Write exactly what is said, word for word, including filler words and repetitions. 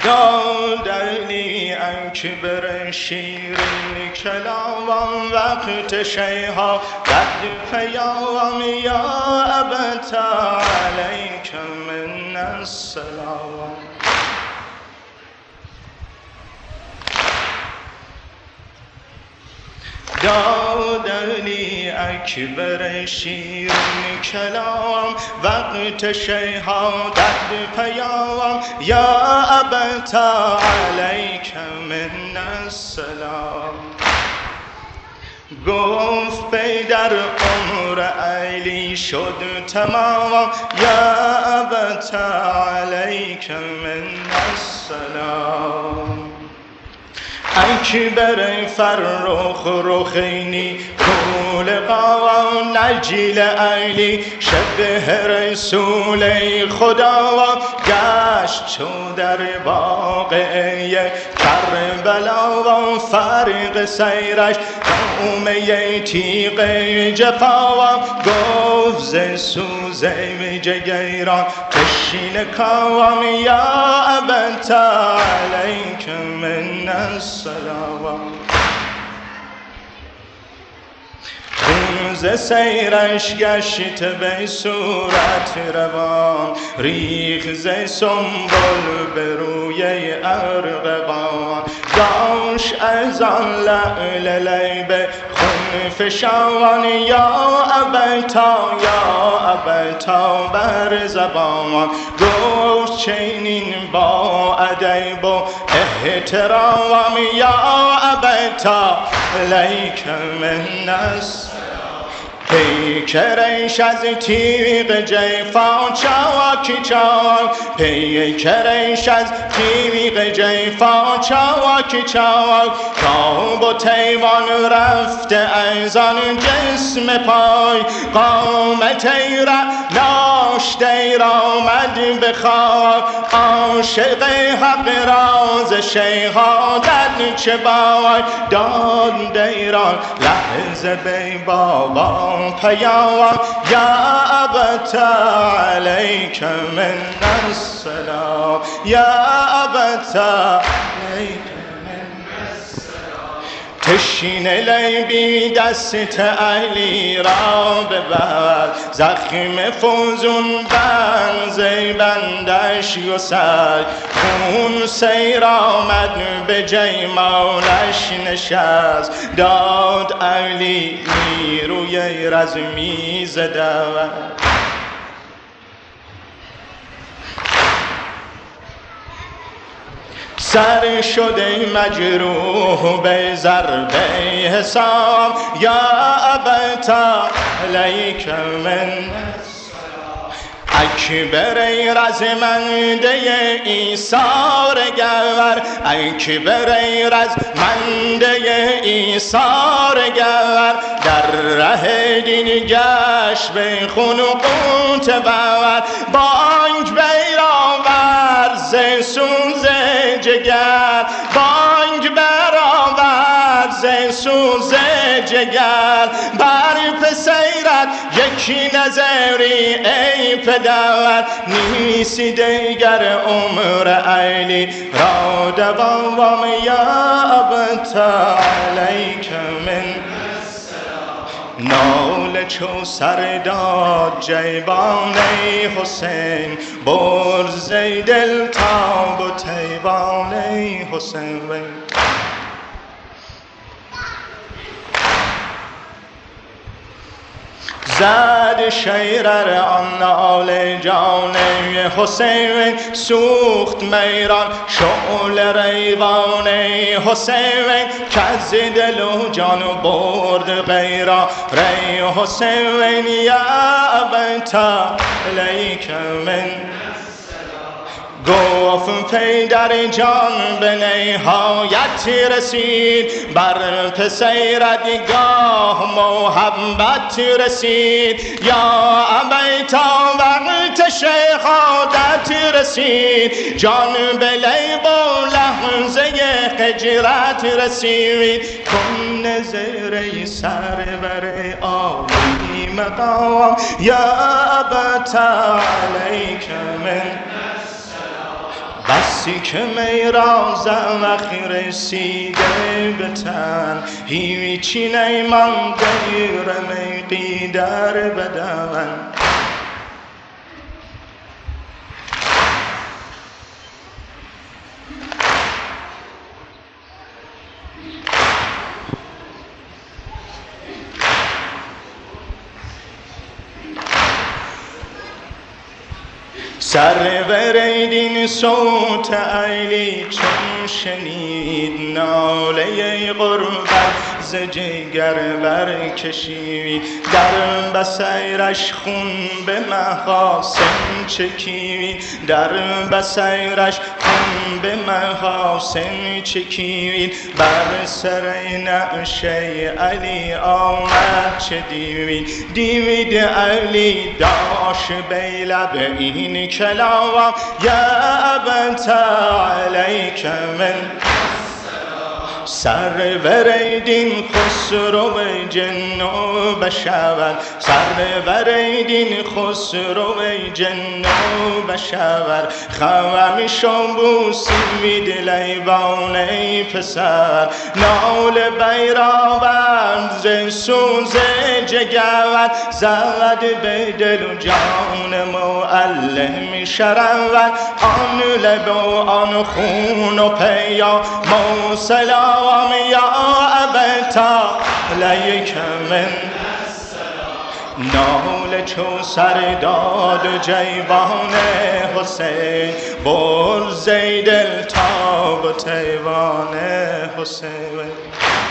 دادنی اکبر شیرین کلام وقت شیها قد پیام یا ابتا علیک من السلام. دادنی اکبر شیرین کلام وقت شهادت پیام یا ابتا علیک من السلام. گفت پیدر عمر علی شد تمام یا ابتا علیک من السلام. اکبر فرخ رخینی کول قوام نجیل علی شبه رسول خدا گشت چو در واقعه کربلا و فرق سیرش قومه تیغ جفا گفت ز سوز جگیران بشین کام یا ابتا علیک من السلام. روز سیرش گشت به صورت روان ریخ ز سنبل به روی ارغوان داشت از آن لعل لیب خون فشان یا ابتا یا ابتا بر زبان گفت چنین با ادب و احترام یا ابتا علیک من السلام. پیکرش از تیغ جیفان چاکی چاک پیکرش از تیغ جیفان چاکی چاک تاب و تیوان رفته از آن جسم پای قامت ایره ناشت ایر آمد به خاک عاشق حق راز شهادت چه بای داد دیران لحظه بی بابا پیام یا ابتا علیک من السلام یا ابتا علیک من السلام. تشین لیبی دست علی را ببر زخم فوزون بر زیبندش گسل خون سیر آمد به جیمانش نشست داد علی نیروی رزمی زدود. سر شده مجروح به ضربه حسام یا ابتا علیک من اکبر رزمنده ایثار گور اکبر رزمنده ایثار گور در ره دین گشت به خون و قوت بور بانگ بیراور ز سوز جگر بانگ براور ز سوز جگر بر پسیرت یکی نظری ای پدر نیستی دیگر عمر علی را دوام یا ابتا علیک من نال چو سر داد جیبان حسین برز دل تاب و تیوان حسین. زد شیرر آن نال جان حسین سوخت میران شعل ریوان حسین کز دل و جان برد غیرا ری حسین یا ابتا علیک من گفت پیدر جان به نهایت رسید بر پسیرت گاه محبت رسید یا ابیتا وقت شهادت رسید جان به لیب و لحظه هجرت رسید کن نظر سرور عالی مقام یا ابتا علیک من بسی که می را زمخ رسیده به تن، هیچی نیمانده رمقی در بدن. سرور دین صوت علی چون شنید، ناله غربت ز جگر برکشید. در بصیرش خون به محاسن چکید، در بصیرش خون به محاسن چکید. بر سر نعشه علی آمد چه دیوید، دیوید علی داشت بی لب این کلام، یا ابتا علیک من سرور دین خسرو جن و بشر، سرور دین خسرو جن و بشر. خوام شنبوسی وید لیوان ای پسر، نال بیراورد ز سوز جگر. زد به دل و جان معلم شرور، آن لب و آن خون و پیام سلام، یا ابتا علیک من نال چو سر داد جیوان حسین، بر زی دل تاب و تیوان حسین.